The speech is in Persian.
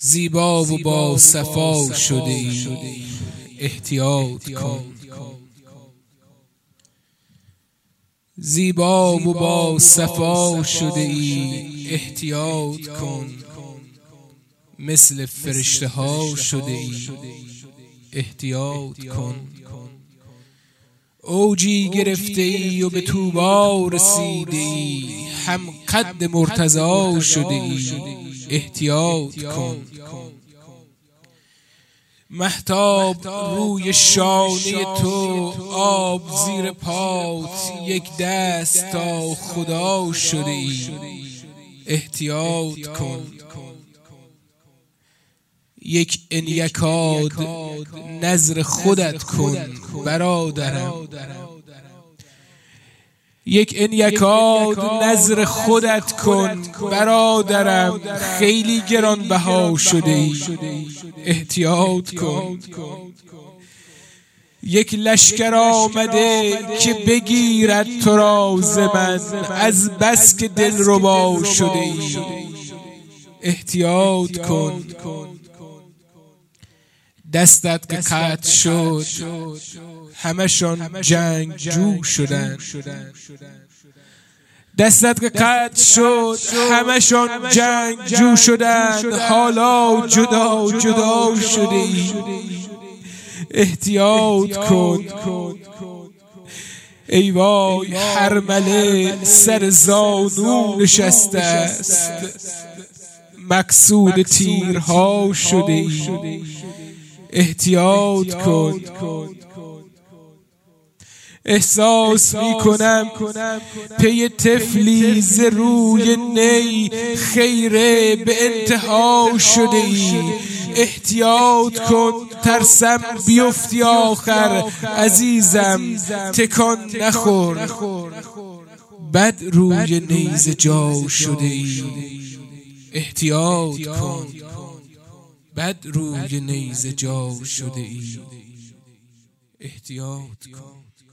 زیبا و با صفا شده ای، احتیاط کن. زیبا و با صفا شده ای، احتیاط کن. مثل فرشته ها شده ای، احتیاط کن. اوجی گرفته ای و به طوبی رسیده ای، هم قد مرتضی شده ای، احتیاط کن. مهتاب روی شانه تو، آب زیر پات، یک دست تا خدا شده ای، احتیاط کن. یک انیکاد نظر خودت کن برادرم، یک انیکاد نظر خودت کن برادرم. خیلی گرانبها شده ای، احتیاط کن. یک لشکر آمده که بگیرد تو را ز من، از بس که دلربا شده ای، احتیاط کن. دستت که قطع شد همشان جنگجو شدند، دستت که قطع شد همشان جنگجو شدند. حالا جدا جدا شده ای، احتیاط کن. ای وای هرمله سر زانو نشسته است، مقصود تیرها شده ای، احتیاط کن. احساس می کنم پی طفلی ز روی نی، خیره به انتها شده ای، احتیاط کن. ترسم بیفتی آخر عزیزم، تکان نخور. بد روی نیزه جا شده ای، احتیاط کن. بد روی نیزه جا شده ای، احتیاط کن.